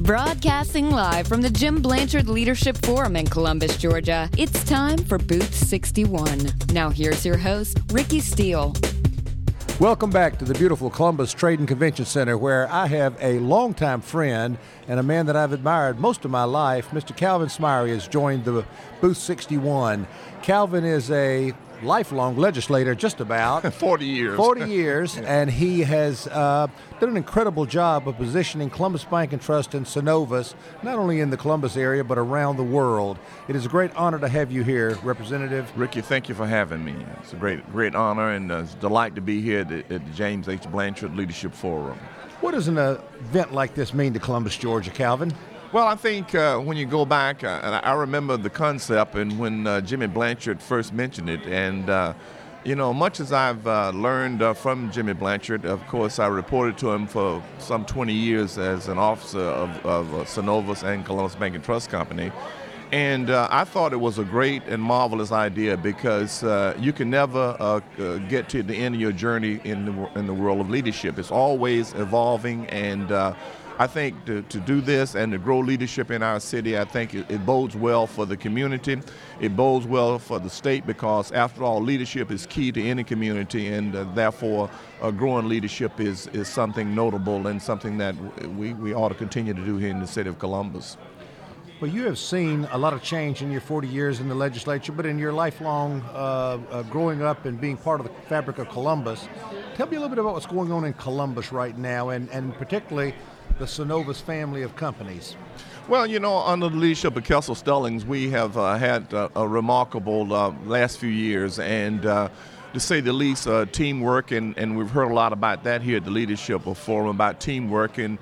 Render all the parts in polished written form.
Broadcasting live from the Jim Blanchard Leadership Forum in Columbus, Georgia, it's time for Booth 61. Now here's your host, Ricky Steele. Welcome back to the beautiful Columbus Trade and Convention Center, where I have a longtime friend and a man that I've admired most of my life. Mr. Calvin Smyre has joined the Booth 61. Calvin is a lifelong legislator, just about. 40 years. 40 years, and he has done an incredible job of positioning Columbus Bank and Trust and Synovus, not only in the Columbus area, but around the world. It is a great honor to have you here, Representative. Ricky, thank you for having me. It's a great honor, and it's a delight to be here at the James H. Blanchard Leadership Forum. What does an event like this mean to Columbus, Georgia, Calvin? Well, I think when you go back, I remember the concept and when Jimmy Blanchard first mentioned it. And, much as I've learned from Jimmy Blanchard, of course, I reported to him for some 20 years as an officer of Synovus and Columbus Bank and Trust Company. And I thought it was a great and marvelous idea because you can never get to the end of your journey in the world of leadership. It's always evolving, and I think to do this and to grow leadership in our city, I think it bodes well for the community. It bodes well for the state because, after all, leadership is key to any community, and therefore growing leadership is something notable and something that we ought to continue to do here in the city of Columbus. Well, you have seen a lot of change in your 40 years in the legislature, but in your lifelong growing up and being part of the fabric of Columbus, tell me a little bit about what's going on in Columbus right now, and particularly the Synovus family of companies. Well, under the leadership of Kessel Stellings, we have had a remarkable last few years, and to say the least, teamwork, and we've heard a lot about that here at the Leadership Forum, about teamwork, and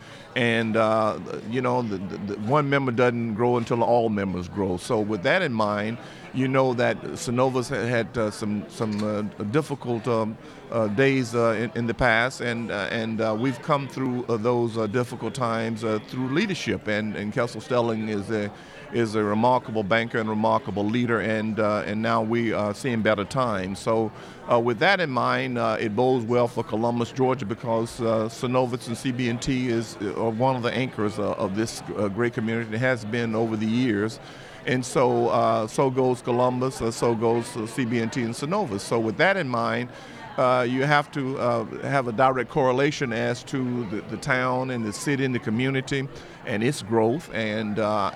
the one member doesn't grow until all members grow. So with that in mind, that Synovus had some difficult days in the past, and we've come through those difficult times through leadership. And Kessel Stelling is a remarkable banker and remarkable leader, and now we are seeing better times. So with that in mind, it bodes well for Columbus, Georgia, because Synovus and CB&T is one of the anchors of this great community. It has been over the years. And so goes Columbus, so goes CB&T and Synovus. So with that in mind, you have to have a direct correlation as to the town and the city and the community and its growth. And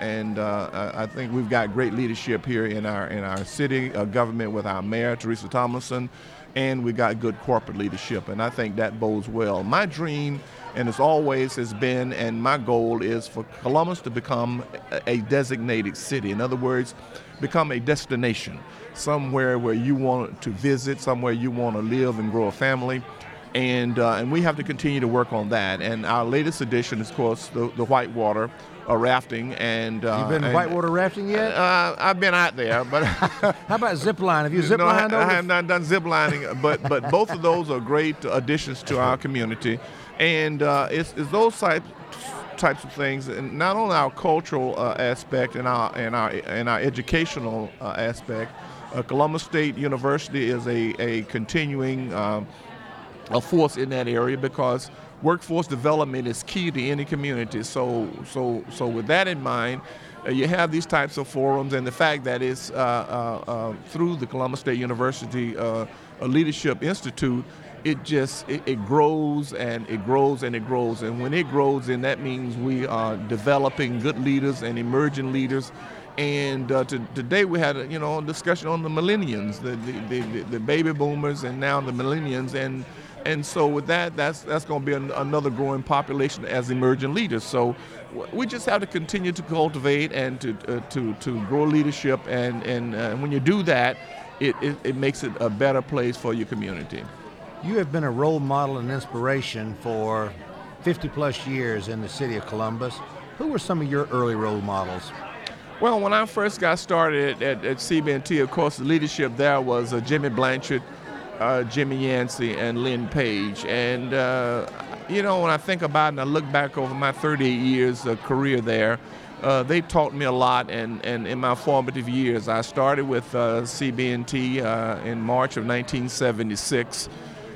I think we've got great leadership here in our city government with our mayor, Teresa Tomlinson, and we got good corporate leadership. And I think that bodes well. My dream, and as always has been, and my goal is for Columbus to become a designated city. In other words, become a destination, somewhere where you want to visit, somewhere you want to live and grow a family. And we have to continue to work on that. And our latest addition is, of course, the whitewater rafting. And you've been whitewater rafting yet? I've been out there, but how about zip line? Have you zip lined over? I have not done zip lining, but both of those are great additions to our community. And it's those types of things, and not only our cultural aspect and our educational aspect. Columbus State University is a continuing a force in that area because workforce development is key to any community. So with that in mind, you have these types of forums, and the fact that it's through the Columbus State University Leadership Institute, it grows and it grows and it grows. And when it grows, then that means we are developing good leaders and emerging leaders. And today we had a discussion on the millennials, the baby boomers, and now the millennials. And so with that's going to be another growing population as emerging leaders. So we just have to continue to cultivate and to grow leadership. And when you do that, it makes it a better place for your community. You have been a role model and inspiration for 50 plus years in the city of Columbus. Who were some of your early role models? Well, when I first got started at CB&T, of course, the leadership there was Jimmy Blanchard, Jimmy Yancey, and Lynn Page. And, when I think about it and I look back over my 38 years of career there, they taught me a lot. And in my formative years, I started with CB&T in March of 1976.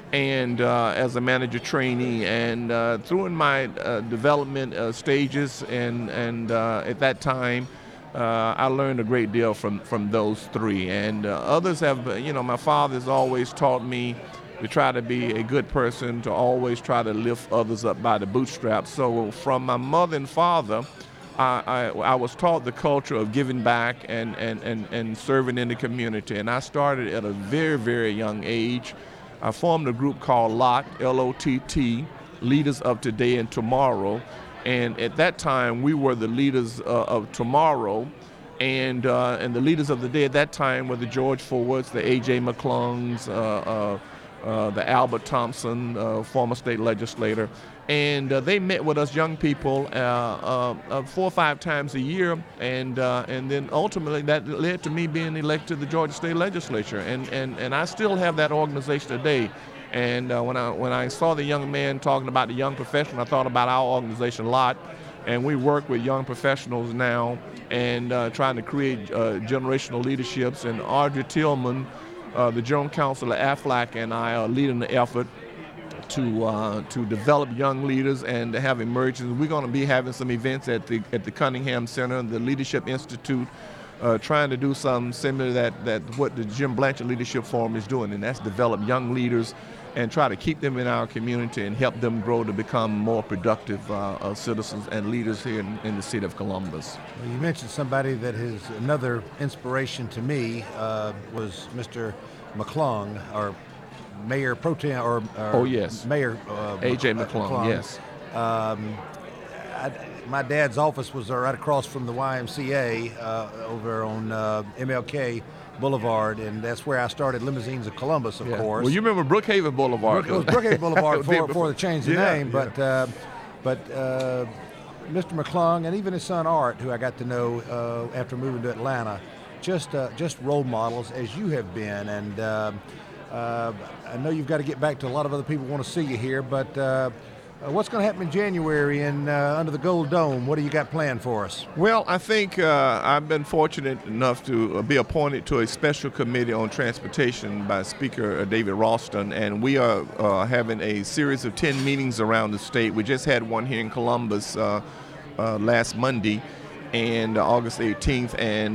and as a manager trainee, and through in my development stages, and at that time, I learned a great deal from those three. And others have, my father's always taught me to try to be a good person, to always try to lift others up by the bootstraps. So from my mother and father, I was taught the culture of giving back and serving in the community. And I started at a very, very young age. I formed a group called LOTT, L-O-T-T, Leaders of Today and Tomorrow. And at that time, we were the leaders of tomorrow. And the leaders of the day at that time were the George Fords, the A.J. McClungs, the Albert Thompson, former state legislator. And they met with us young people 4 or 5 times a year, and then ultimately that led to me being elected to the Georgia State Legislature, and I still have that organization today. And when I saw the young man talking about the young professional, I thought about our organization a lot, and we work with young professionals now and trying to create generational leaderships. And Audrey Tillman, the General Counsel of AFLAC, and I are leading the effort to develop young leaders and to have emergence. We're going to be having some events at the Cunningham Center, the Leadership Institute, trying to do something similar that what the Jim Blanchard Leadership Forum is doing, and that's develop young leaders and try to keep them in our community and help them grow to become more productive citizens and leaders here in the city of Columbus. Well, you mentioned somebody that is another inspiration to me was Mr. McClung, or Mayor Pro Tem, or oh yes, Mayor A.J. McClung. Yes. My dad's office was right across from the YMCA over on MLK Boulevard, and that's where I started Limousines of Columbus, of course. Well, you remember Brookhaven Boulevard. It was Brookhaven Boulevard before they changed the name, but Mr. McClung and even his son Art, who I got to know after moving to Atlanta, just role models as you have been. And I know you've got to get back to a lot of other people who want to see you here, but what's going to happen in January under the Gold Dome? What do you got planned for us? Well, I think I've been fortunate enough to be appointed to a special committee on transportation by Speaker David Ralston, and we are having a series of 10 meetings around the state. We just had one here in Columbus last Monday, and August 18th,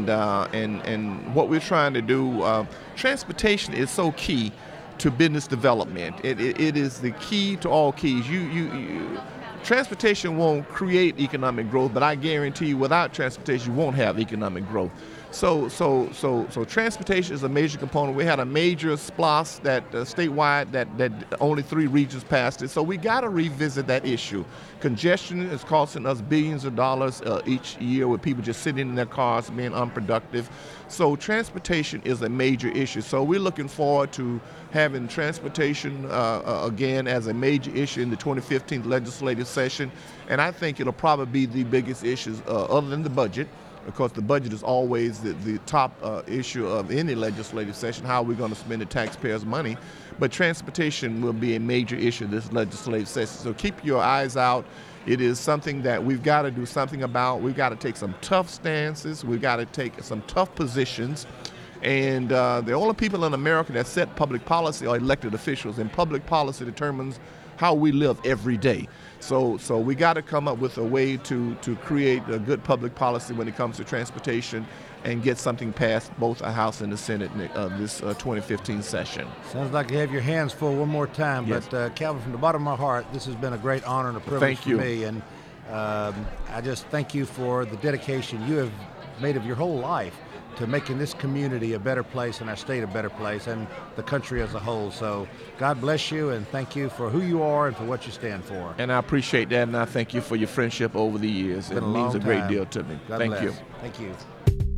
and what we're trying to do, transportation is so key to business development. It is the key to all keys. Transportation won't create economic growth, but I guarantee you, without transportation, you won't have economic growth. So transportation is a major component. We had a major SPLOST that statewide that only 3 regions passed it. So we got to revisit that issue. Congestion is costing us billions of dollars each year, with people just sitting in their cars being unproductive. So transportation is a major issue. So we're looking forward to having transportation again as a major issue in the 2015 legislative session. And I think it'll probably be the biggest issue other than the budget. Of course, the budget is always the top issue of any legislative session, how we're going to spend the taxpayers' money. But transportation will be a major issue this legislative session. So keep your eyes out. It is something that we've got to do something about. We've got to take some tough stances. We've got to take some tough positions. And the only people in America that set public policy are elected officials, and public policy determines how we live every day. So we got to come up with a way to create a good public policy when it comes to transportation and get something passed both the House and the Senate this 2015 session. Sounds like you have your hands full one more time. Yes. But Calvin, from the bottom of my heart, this has been a great honor and a privilege for me. And I just thank you for the dedication you have made of your whole life to making this community a better place and our state a better place and the country as a whole. So God bless you, and thank you for who you are and for what you stand for. And I appreciate that, and I thank you for your friendship over the years. It means a great deal to me. God thank bless. you. Thank you.